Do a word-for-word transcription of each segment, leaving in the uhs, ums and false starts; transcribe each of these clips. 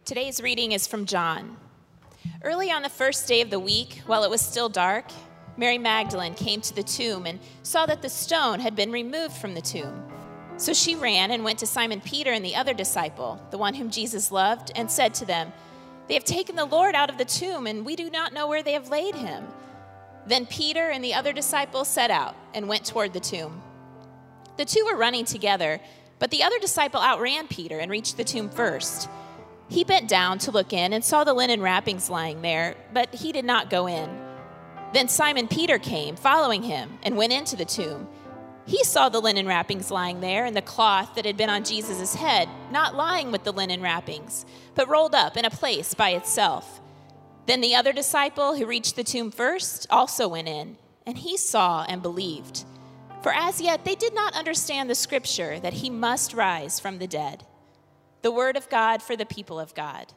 Today's reading is from John. Early on the first day of the week, while it was still dark, Mary Magdalene came to the tomb and saw that the stone had been removed from the tomb. So she ran and went to Simon Peter and the other disciple, the one whom Jesus loved, and said to them, "They have taken the Lord out of the tomb, and we do not know where they have laid him." Then Peter and the other disciple set out and went toward the tomb. The two were running together, but the other disciple outran Peter and reached the tomb first. He bent down to look in and saw the linen wrappings lying there, but he did not go in. Then Simon Peter came, following him, and went into the tomb. He saw the linen wrappings lying there and the cloth that had been on Jesus' head, not lying with the linen wrappings, but rolled up in a place by itself. Then the other disciple who reached the tomb first also went in, and he saw and believed. For as yet they did not understand the scripture that he must rise from the dead. The word of God for the people of God.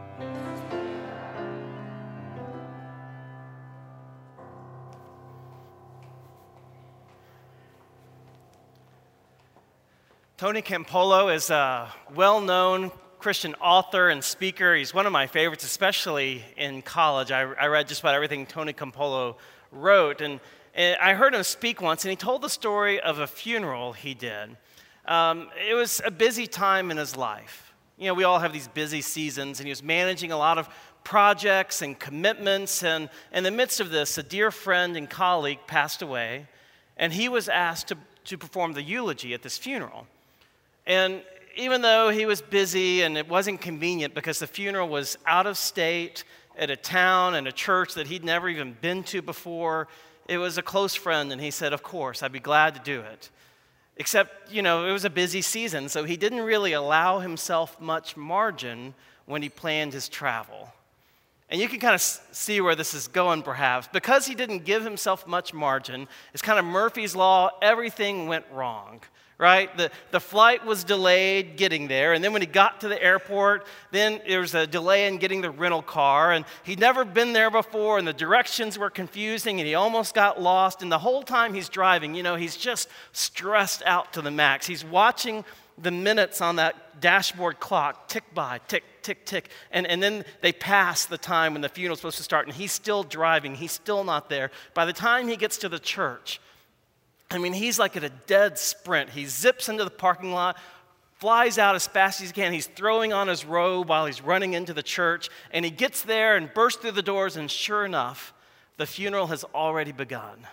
Tony Campolo is a well-known Christian author and speaker. He's one of my favorites, especially in college. I, I read just about everything Tony Campolo wrote, and, and I heard him speak once, and he told the story of a funeral he did. Um, it was a busy time in his life. You know, we all have these busy seasons, and he was managing a lot of projects and commitments, and in the midst of this, a dear friend and colleague passed away, and he was asked to, to perform the eulogy at this funeral. And even though he was busy and it wasn't convenient because the funeral was out of state at a town and a church that he'd never even been to before, it was a close friend, and he said, "Of course, I'd be glad to do it." Except, you know, it was a busy season, so he didn't really allow himself much margin when he planned his travel. And you can kind of see where this is going, perhaps. Because he didn't give himself much margin, it's kind of Murphy's Law, everything went wrong, right? The, the flight was delayed getting there, and then when he got to the airport, then there was a delay in getting the rental car, and he'd never been there before, and the directions were confusing, and he almost got lost, and the whole time he's driving, you know, he's just stressed out to the max. He's watching the minutes on that dashboard clock tick by, tick, tick, tick, and, and then they pass the time when the funeral's supposed to start, and he's still driving, he's still not there. By the time he gets to the church, I mean, he's like at a dead sprint. He zips into the parking lot, flies out as fast as he can. He's throwing on his robe while he's running into the church, and he gets there and bursts through the doors, and sure enough, the funeral has already begun.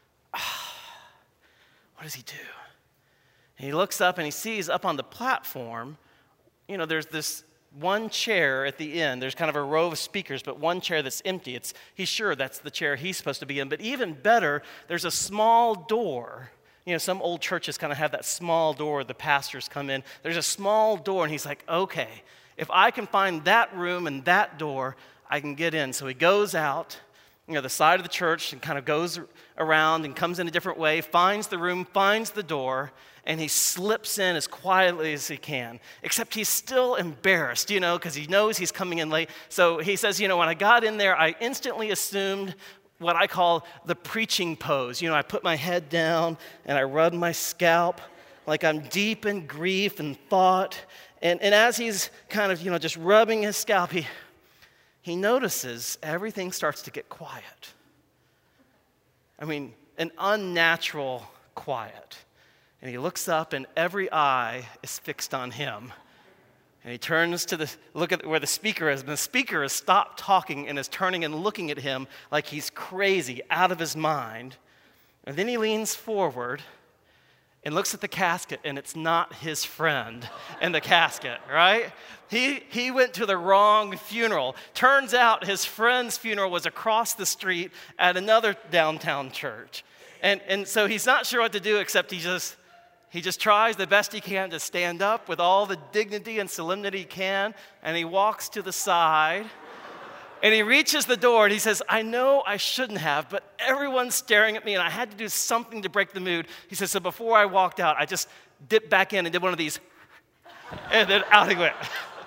What does he do? And he looks up and he sees up on the platform, you know, there's this one chair at the end. There's kind of a row of speakers, but one chair that's empty. It's, he's sure that's the chair he's supposed to be in. But even better, there's a small door. You know, some old churches kind of have that small door the pastors come in. There's a small door, and he's like, okay, if I can find that room and that door, I can get in. So he goes out, you know, the side of the church and kind of goes around and comes in a different way, finds the room, finds the door, and he slips in as quietly as he can, except he's still embarrassed, you know, because he knows he's coming in late. So he says, you know, when I got in there, I instantly assumed what I call the preaching pose. You know, I put my head down and I rub my scalp like I'm deep in grief and thought. And, and as he's kind of, you know, just rubbing his scalp, he, he notices everything starts to get quiet. I mean, an unnatural quiet. And he looks up, and every eye is fixed on him. And he turns to the look at where the speaker is, and the speaker has stopped talking and is turning and looking at him like he's crazy, out of his mind. And then he leans forward and looks at the casket, and it's not his friend in the casket, right? He he went to the wrong funeral. Turns out his friend's funeral was across the street at another downtown church. And and so he's not sure what to do, except he just He just tries the best he can to stand up with all the dignity and solemnity he can, and he walks to the side, and he reaches the door, and he says, "I know I shouldn't have, but everyone's staring at me, and I had to do something to break the mood." He says, "So before I walked out, I just dipped back in and did one of these, and then out he went."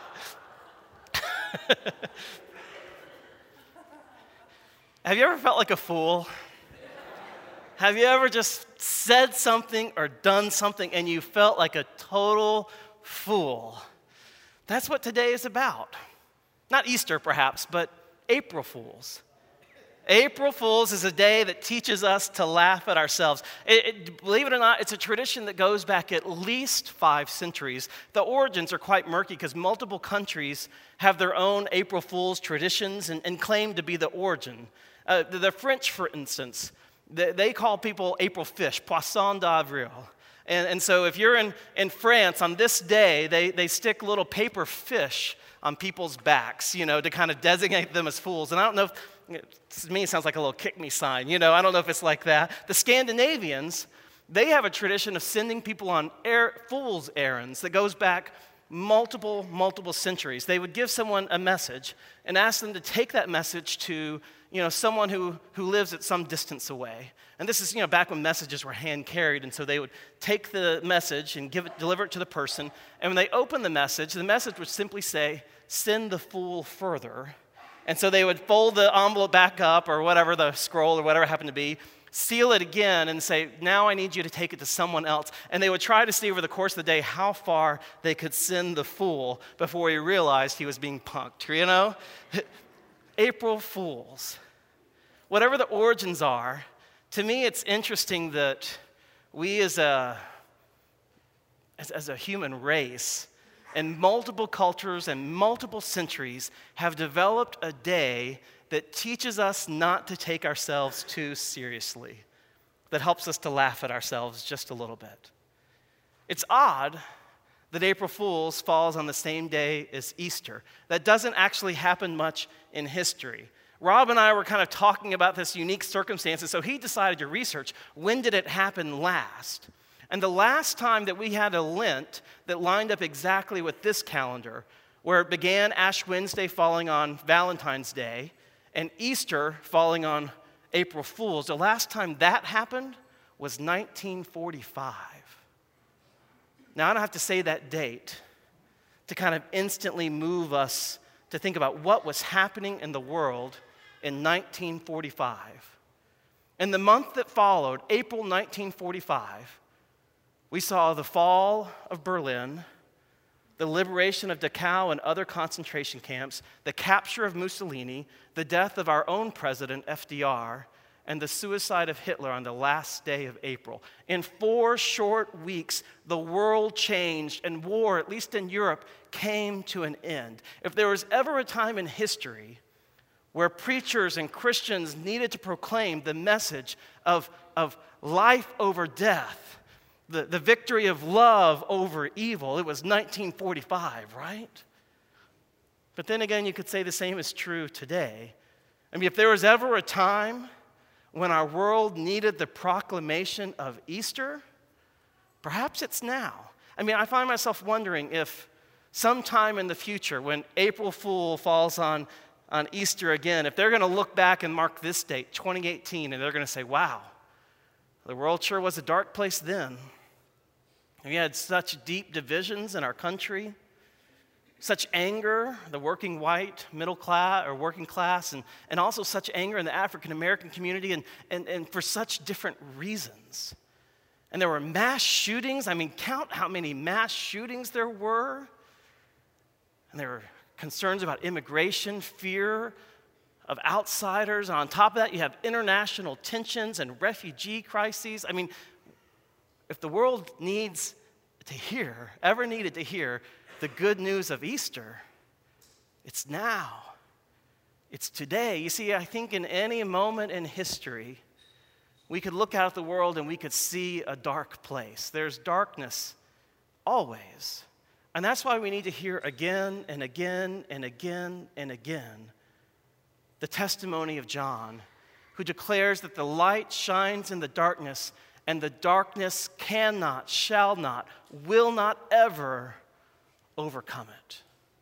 Have you ever felt like a fool? Have you ever just said something or done something and you felt like a total fool? That's what today is about. Not Easter, perhaps, but April Fools. April Fools is a day that teaches us to laugh at ourselves. It, it, believe it or not, it's a tradition that goes back at least five centuries. The origins are quite murky because multiple countries have their own April Fools traditions and, and claim to be the origin. Uh, the, the French, for instance, they, they call people April fish, Poisson d'avril. And, and so if you're in, in France, on this day, they, they stick little paper fish on people's backs, you know, to kind of designate them as fools. And I don't know if, to me, it sounds like a little kick-me sign. You know, I don't know if it's like that. The Scandinavians, they have a tradition of sending people on er- fool's errands that goes back multiple, multiple centuries. They would give someone a message and ask them to take that message to, you know, someone who, who lives at some distance away. And this is, you know, back when messages were hand-carried, and so they would take the message and give it, deliver it to the person. And when they opened the message, the message would simply say, "Send the fool further." And so they would fold the envelope back up, or whatever, the scroll or whatever it happened to be, seal it again and say, "Now I need you to take it to someone else." And they would try to see over the course of the day how far they could send the fool before he realized he was being punked, you know? April Fools. Whatever the origins are, to me it's interesting that we as a, as, as a human race, in multiple cultures and multiple centuries, have developed a day that teaches us not to take ourselves too seriously, that helps us to laugh at ourselves just a little bit. It's odd that April Fools falls on the same day as Easter. That doesn't actually happen much in history. Rob and I were kind of talking about this unique circumstances, so he decided to research, when did it happen last? And the last time that we had a Lent that lined up exactly with this calendar, where it began Ash Wednesday falling on Valentine's Day, and Easter falling on April Fools, the last time that happened was nineteen forty-five. Now, I don't have to say that date to kind of instantly move us to think about what was happening in the world in nineteen forty-five. In the month that followed, April nineteen forty-five, we saw the fall of Berlin, the liberation of Dachau and other concentration camps, the capture of Mussolini, the death of our own president, F D R, and the suicide of Hitler on the last day of April. In four short weeks, the world changed, and war, at least in Europe, came to an end. If there was ever a time in history where preachers and Christians needed to proclaim the message of, of life over death, the, the victory of love over evil, it was nineteen forty-five, right? But then again, you could say the same is true today. I mean, if there was ever a time when our world needed the proclamation of Easter, perhaps it's now. I mean, I find myself wondering if sometime in the future, when April Fool falls on, on Easter again, if they're going to look back and mark this date, twenty eighteen, and they're going to say, wow, the world sure was a dark place then. We had such deep divisions in our country, such anger, the working white, middle class, or working class, and, and also such anger in the African American community, and, and, and for such different reasons. And there were mass shootings. I mean, count how many mass shootings there were. And there were concerns about immigration, fear of outsiders. And on top of that, you have international tensions and refugee crises. I mean, if the world needs to hear, ever needed to hear, the good news of Easter, it's now. It's today. You see, I think in any moment in history, we could look out at the world and we could see a dark place. There's darkness always. And that's why we need to hear again and again and again and again the testimony of John, who declares that the light shines in the darkness, and the darkness cannot, shall not, will not ever overcome it.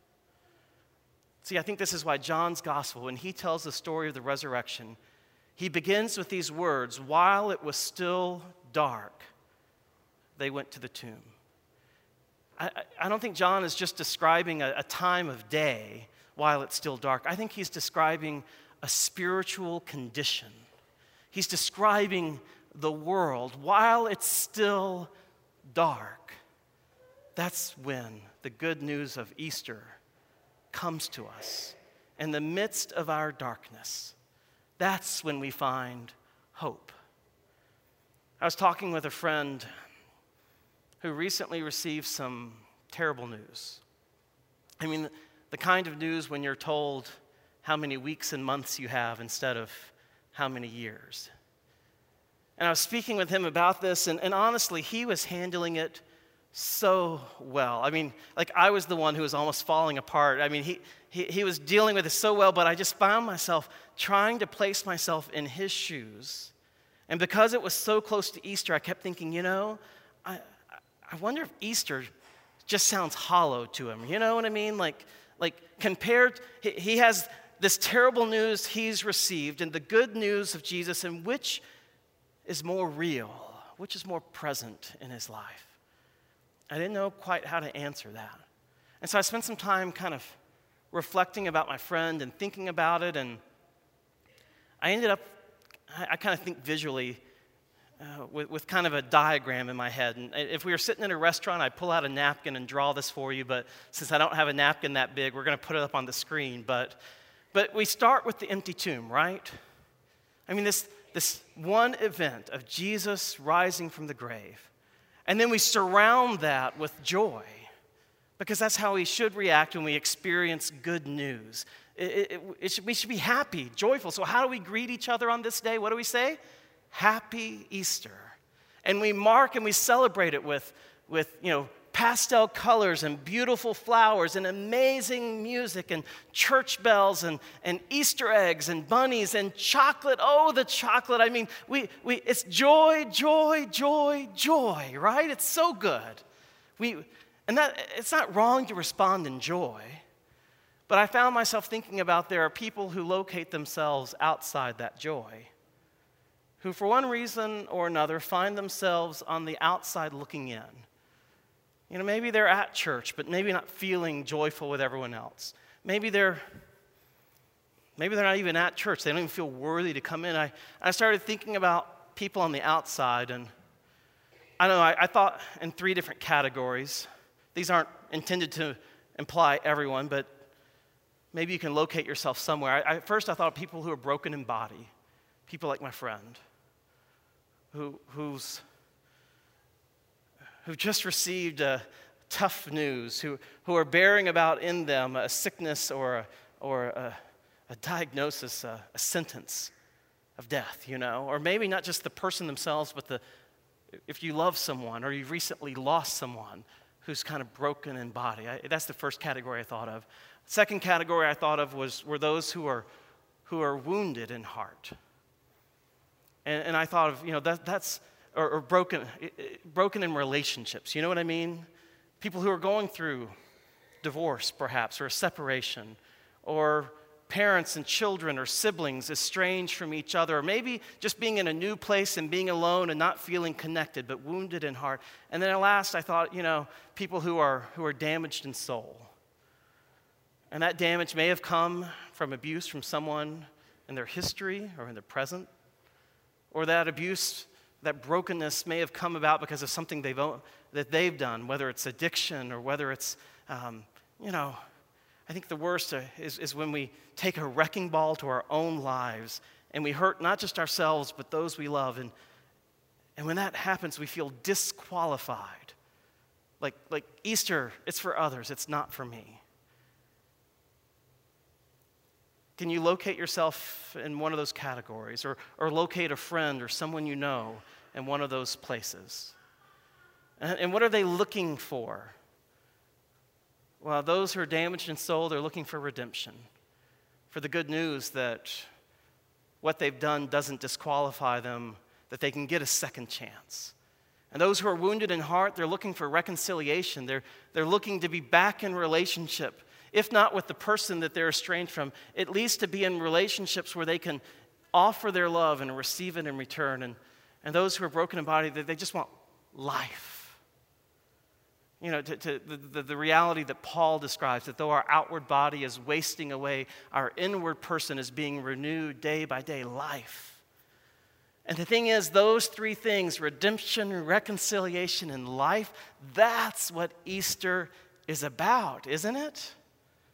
See, I think this is why John's gospel, when he tells the story of the resurrection, he begins with these words, while it was still dark, they went to the tomb. I, I don't think John is just describing a, a time of day while it's still dark. I think he's describing a spiritual condition. He's describing the world while it's still dark. That's when the good news of Easter comes to us in the midst of our darkness. That's when we find hope. I was talking with a friend who recently received some terrible news. I mean, the kind of news when you're told how many weeks and months you have instead of how many years. And I was speaking with him about this, and, and honestly, he was handling it so well. I mean, like I was the one who was almost falling apart. I mean, he, he, he was dealing with it so well, but I just found myself trying to place myself in his shoes. And because it was so close to Easter, I kept thinking, you know, I, I wonder if Easter just sounds hollow to him. You know what I mean? Like, like compared, he, he has this terrible news he's received and the good news of Jesus, and which is more real, which is more present in his life. I didn't know quite how to answer that. And so I spent some time kind of reflecting about my friend and thinking about it, and I ended up, I, I kind of think visually uh, with, with kind of a diagram in my head. And if we were sitting in a restaurant, I'd pull out a napkin and draw this for you, but since I don't have a napkin that big, we're going to put it up on the screen. But, but we start with the empty tomb, right? I mean, this This one event of Jesus rising from the grave. And then we surround that with joy, because that's how we should react when we experience good news. It, it, it should, we should be happy, joyful. So how do we greet each other on this day? What do we say? Happy Easter. And we mark and we celebrate it with, with you know, pastel colors and beautiful flowers and amazing music and church bells and, and Easter eggs and bunnies and chocolate. Oh, the chocolate. I mean, we, we it's joy, joy, joy, joy, right? It's so good. We, and that it's not wrong to respond in joy, but I found myself thinking about there are people who locate themselves outside that joy, who for one reason or another find themselves on the outside looking in. You know, maybe they're at church, but maybe not feeling joyful with everyone else. Maybe they're, maybe they're not even at church. They don't even feel worthy to come in. I, I started thinking about people on the outside, and I don't know, I, I thought in three different categories. These aren't intended to imply everyone, but maybe you can locate yourself somewhere. I, I, first, I thought of people who are broken in body, people like my friend, who who's... who've just received uh, tough news, who, who are bearing about in them a sickness or a, or a, a diagnosis, a, a sentence of death, you know? Or maybe not just the person themselves, but the if you love someone or you've recently lost someone who's kind of broken in body. I, that's the first category I thought of. Second category I thought of was were those who are who are wounded in heart. And, and I thought of, you know, that that's... Or, or broken, broken in relationships. You know what I mean? People who are going through divorce, perhaps, or a separation, or parents and children or siblings estranged from each other, or maybe just being in a new place and being alone and not feeling connected, but wounded in heart. And then at last, I thought, you know, people who are who are damaged in soul. And that damage may have come from abuse from someone in their history or in their present, or that abuse, that brokenness may have come about because of something they've, that they've done, whether it's addiction or whether it's, um, you know, I think the worst is, is when we take a wrecking ball to our own lives and we hurt not just ourselves but those we love. And, and when that happens, we feel disqualified. Like, like Easter, it's for others, it's not for me. Can you locate yourself in one of those categories, or, or locate a friend or someone you know in one of those places? And, and what are they looking for? Well, those who are damaged in soul, they're looking for redemption, for the good news that what they've done doesn't disqualify them, that they can get a second chance. And those who are wounded in heart, they're looking for reconciliation. They're, they're looking to be back in relationship, if not with the person that they're estranged from, at least to be in relationships where they can offer their love and receive it in return. And, and those who are broken in body, they, they just want life. You know, to, to the, the, the reality that Paul describes, that though our outward body is wasting away, our inward person is being renewed day by day, life. And the thing is, those three things, redemption, reconciliation, and life, that's what Easter is about, isn't it?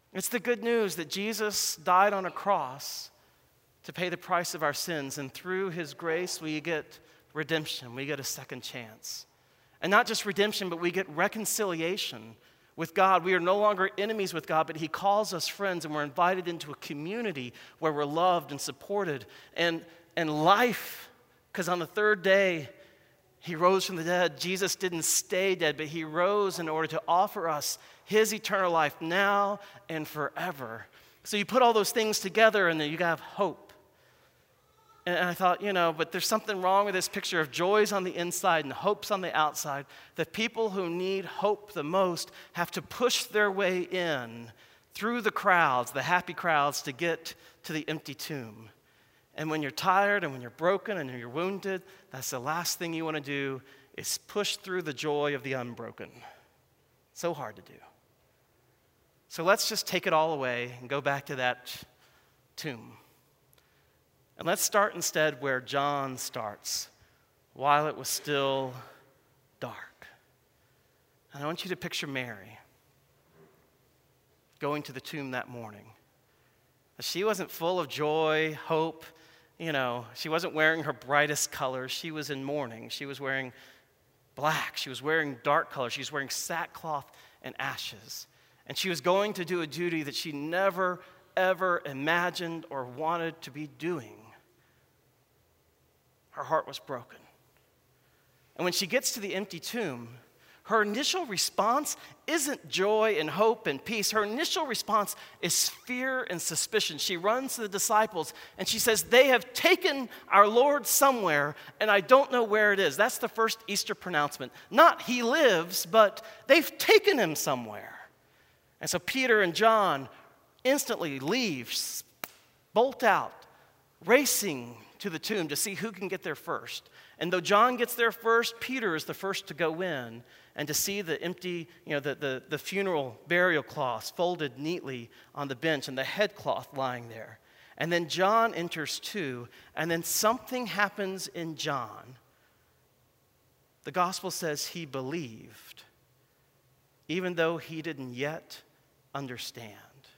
It's the good news that Jesus died on a cross to pay the price of our sins, and through his grace we get redemption, we get a second chance. And not just redemption, but we get reconciliation with God. We are no longer enemies with God, but he calls us friends, and we're invited into a community where we're loved and supported. And, and life, because on the third day, he rose from the dead. Jesus didn't stay dead, but he rose in order to offer us his eternal life now and forever. So you put all those things together, and then you have hope. And I thought, you know, but there's something wrong with this picture of joys on the inside and hopes on the outside. The people who need hope the most have to push their way in through the crowds, the happy crowds, to get to the empty tomb. And when you're tired and when you're broken and you're wounded, that's the last thing you want to do is push through the joy of the unbroken. So hard to do. So let's just take it all away and go back to that tomb. And let's start instead where John starts, while it was still dark. And I want you to picture Mary going to the tomb that morning. She wasn't full of joy, hope. You know, she wasn't wearing her brightest colors. She was in mourning. She was wearing black. She was wearing dark colors. She was wearing sackcloth and ashes. And she was going to do a duty that she never, ever imagined or wanted to be doing. Her heart was broken. And when she gets to the empty tomb, her initial response isn't joy and hope and peace. Her initial response is fear and suspicion. She runs to the disciples and she says, they have taken our Lord somewhere and I don't know where it is. That's the first Easter pronouncement. Not he lives, but they've taken him somewhere. And so Peter and John instantly leave, bolt out, racing to the tomb to see who can get there first. And though John gets there first, Peter is the first to go in and to see the empty, you know, the, the, the funeral burial cloths folded neatly on the bench and the headcloth lying there. And then John enters too, and then something happens in John. The gospel says he believed, even though he didn't yet understand.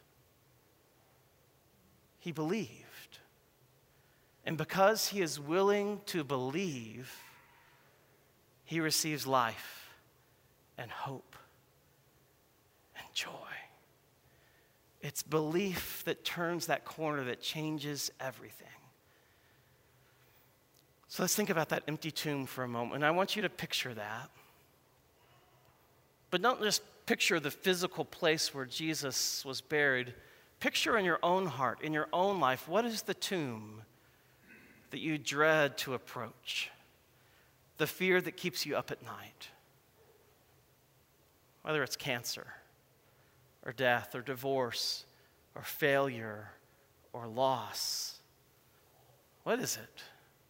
He believed. And because he is willing to believe, he receives life and hope and joy. It's belief that turns that corner, that changes everything. So let's think about that empty tomb for a moment. And I want you to picture that. But don't just picture the physical place where Jesus was buried. Picture in your own heart, in your own life, what is the tomb that you dread to approach? The fear that keeps you up at night. Whether it's cancer, or death, or divorce, or failure, or loss. What is it?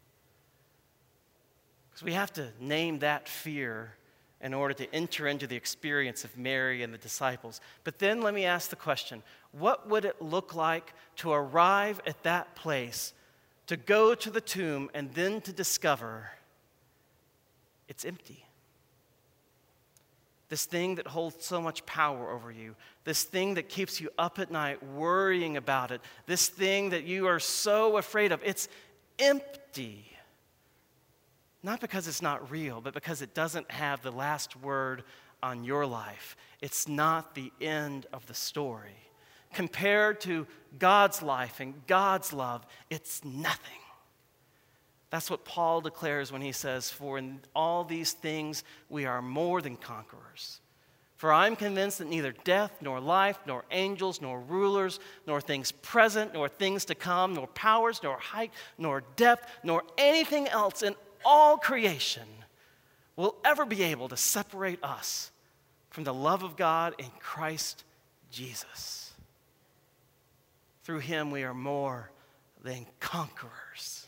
Because we have to name that fear in order to enter into the experience of Mary and the disciples. But then let me ask the question, what would it look like to arrive at that place, to go to the tomb, and then to discover it's empty? This thing that holds so much power over you, this thing that keeps you up at night worrying about it, this thing that you are so afraid of, it's empty. Not because it's not real, but because it doesn't have the last word on your life. It's not the end of the story. Compared to God's life and God's love, it's nothing. That's what Paul declares when he says, for in all these things we are more than conquerors. For I'm convinced that neither death, nor life, nor angels, nor rulers, nor things present, nor things to come, nor powers, nor height, nor depth, nor anything else in all creation will ever be able to separate us from the love of God in Christ Jesus. Through him we are more than conquerors.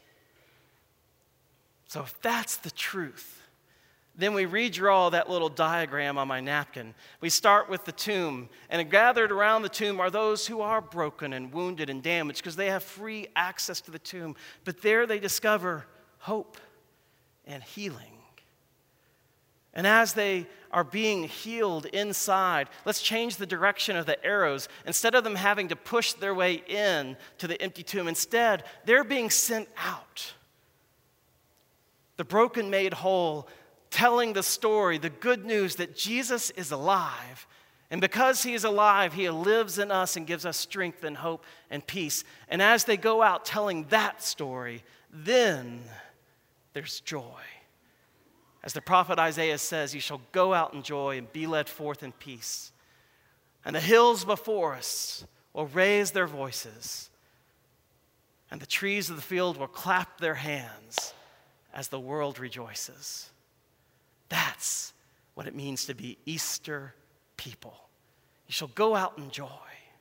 So if that's the truth, then we redraw that little diagram on my napkin. We start with the tomb, and gathered around the tomb are those who are broken and wounded and damaged because they have free access to the tomb. But there they discover hope and healing. And as they are being healed inside, let's change the direction of the arrows. Instead of them having to push their way in to the empty tomb, instead, they're being sent out. The broken made whole, telling the story, the good news that Jesus is alive. And because he is alive, he lives in us and gives us strength and hope and peace. And as they go out telling that story, then there's joy. As the prophet Isaiah says, you shall go out in joy and be led forth in peace. And the hills before us will raise their voices, and the trees of the field will clap their hands as the world rejoices. That's what it means to be Easter people. You shall go out in joy.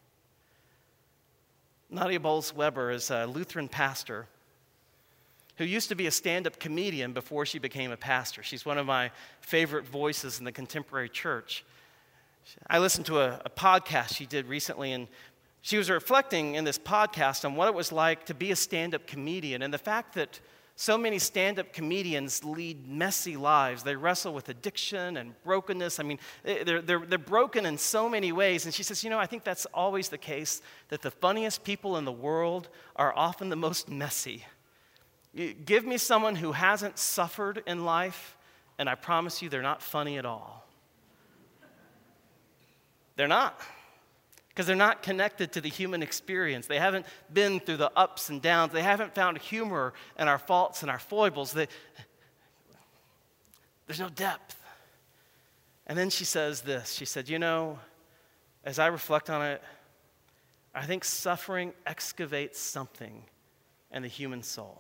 Nadia Bolz-Weber is a Lutheran pastor who used to be a stand-up comedian before she became a pastor. She's one of my favorite voices in the contemporary church. I listened to a, a podcast she did recently, and she was reflecting in this podcast on what it was like to be a stand-up comedian and the fact that so many stand-up comedians lead messy lives. They wrestle with addiction and brokenness. I mean, they're, they're, they're broken in so many ways. And she says, you know, I think that's always the case, that the funniest people in the world are often the most messy. You give me someone who hasn't suffered in life, and I promise you they're not funny at all. They're not. Because they're not connected to the human experience. They haven't been through the ups and downs. They haven't found humor in our faults and our foibles. They, there's no depth. And then she says this. She said, you know, as I reflect on it, I think suffering excavates something in the human soul.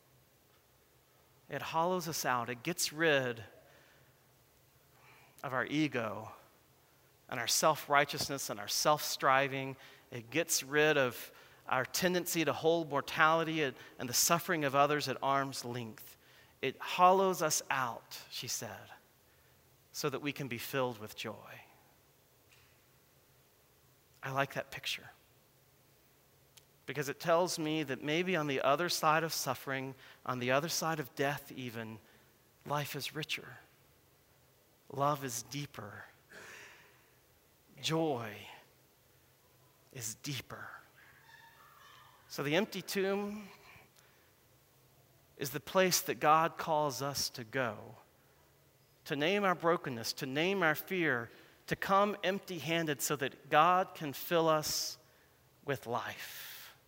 It hollows us out. It gets rid of our ego and our self-righteousness and our self-striving. It gets rid of our tendency to hold mortality and, and the suffering of others at arm's length. It hollows us out, she said, so that we can be filled with joy. I like that picture because it tells me that maybe on the other side of suffering, on the other side of death even, life is richer. Love is deeper. Joy is deeper. So the empty tomb is the place that God calls us to go, to name our brokenness, to name our fear, to come empty-handed so that God can fill us with life.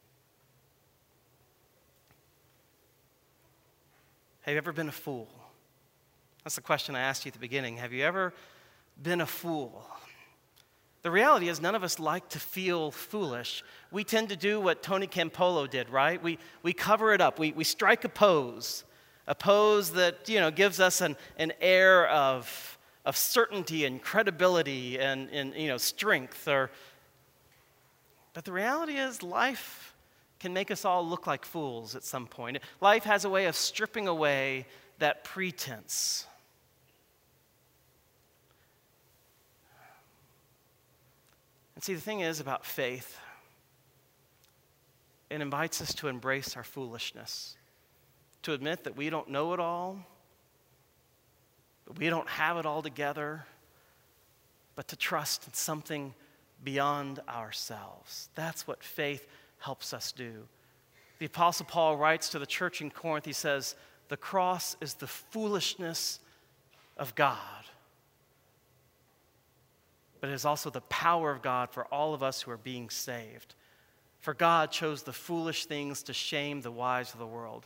Have you ever been a fool? That's the question I asked you at the beginning. Have you ever been a fool? The reality is none of us like to feel foolish. We tend to do what Tony Campolo did, right? We, we cover it up. We, we strike a pose, a pose that, you know, gives us an, an air of, of certainty and credibility and, and, you know, strength. Or, but the reality is life can make us all look like fools at some point. Life has a way of stripping away that pretense. And see, the thing is about faith, it invites us to embrace our foolishness, to admit that we don't know it all, that we don't have it all together, but to trust in something beyond ourselves. That's what faith helps us do. The Apostle Paul writes to the church in Corinth, he says, the cross is the foolishness of God, but it is also the power of God for all of us who are being saved. For God chose the foolish things to shame the wise of the world.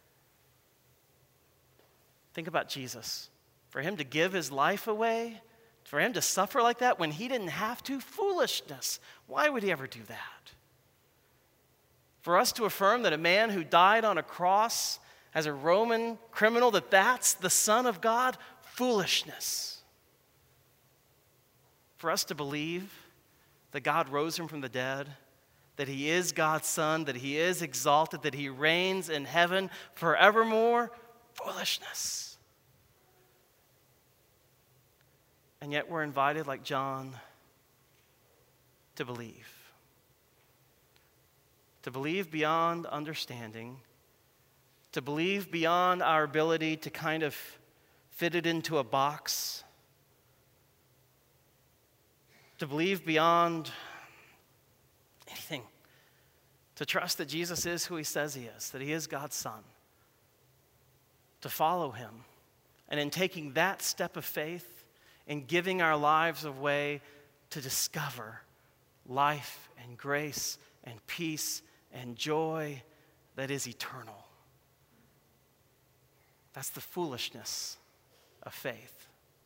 Think about Jesus. For him to give his life away, for him to suffer like that when he didn't have to, foolishness. Why would he ever do that? For us to affirm that a man who died on a cross as a Roman criminal, that that's the Son of God, foolishness. For us to believe that God rose him from the dead, that he is God's Son, that he is exalted, that he reigns in heaven forevermore, foolishness. And yet we're invited, like John, to believe. To believe beyond understanding, to believe beyond our ability to kind of fitted into a box, to believe beyond anything, to trust that Jesus is who he says he is, that he is God's Son, to follow him. And in taking that step of faith, in giving our lives away to discover life and grace and peace and joy that is eternal. That's the foolishness of faith.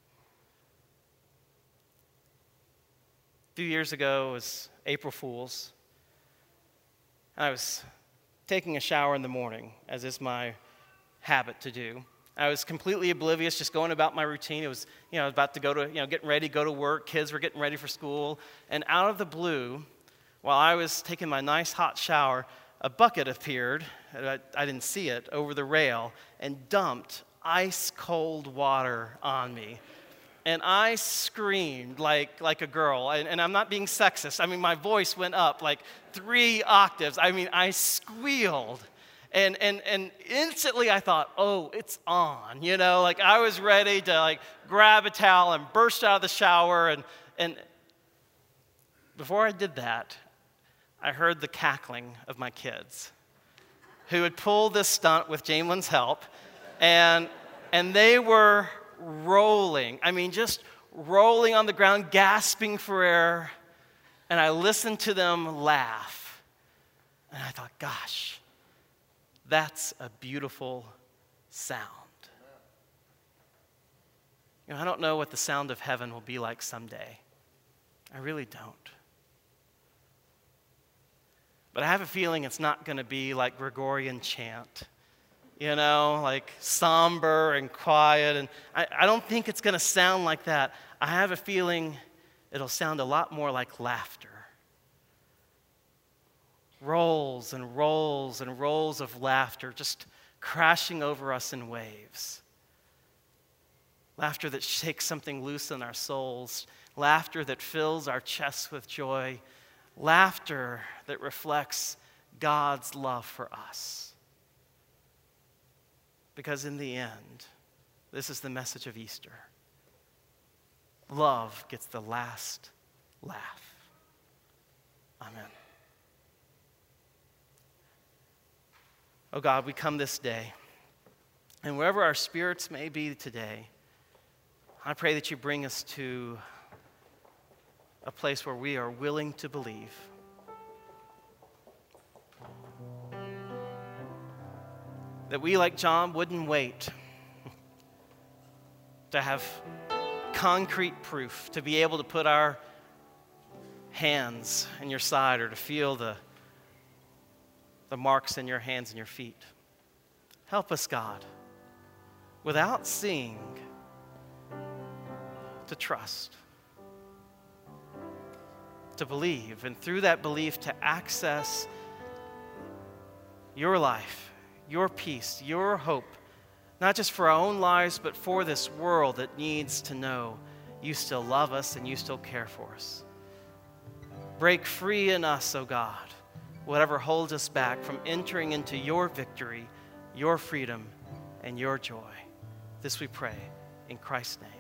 A few years ago, it was April Fool's. I was taking a shower in the morning, as is my habit to do. I was completely oblivious, just going about my routine. It was, you know, I was about to go to, you know, getting ready, go to work. Kids were getting ready for school. And out of the blue, while I was taking my nice hot shower, a bucket appeared, I, I didn't see it, over the rail and dumped ice cold water on me. And I screamed like, like a girl, and, and I'm not being sexist. I mean, my voice went up like three octaves. I mean, I squealed. And, and, and instantly I thought, oh, it's on. You know, like I was ready to like grab a towel and burst out of the shower. And, and before I did that, I heard the cackling of my kids who had pulled this stunt with Jamelin's help. And, and they were rolling. I mean, just rolling on the ground, gasping for air. And I listened to them laugh. And I thought, gosh, that's a beautiful sound. You know, I don't know what the sound of heaven will be like someday. I really don't. But I have a feeling it's not going to be like Gregorian chant. You know, like somber and quiet. And I, I don't think it's going to sound like that. I have a feeling it'll sound a lot more like laughter. Rolls and rolls and rolls of laughter just crashing over us in waves. Laughter that shakes something loose in our souls. Laughter that fills our chests with joy. Laughter that reflects God's love for us. Because in the end, this is the message of Easter. Love gets the last laugh. Amen. Oh God, we come this day, and wherever our spirits may be today, I pray that you bring us to a place where we are willing to believe. That we, like John, wouldn't wait to have concrete proof, to be able to put our hands in your side or to feel the, the marks in your hands and your feet. Help us, God, without seeing, to trust, to believe, and through that belief to access your life, your peace, your hope, not just for our own lives, but for this world that needs to know you still love us and you still care for us. Break free in us, oh God, whatever holds us back from entering into your victory, your freedom, and your joy. This we pray in Christ's name.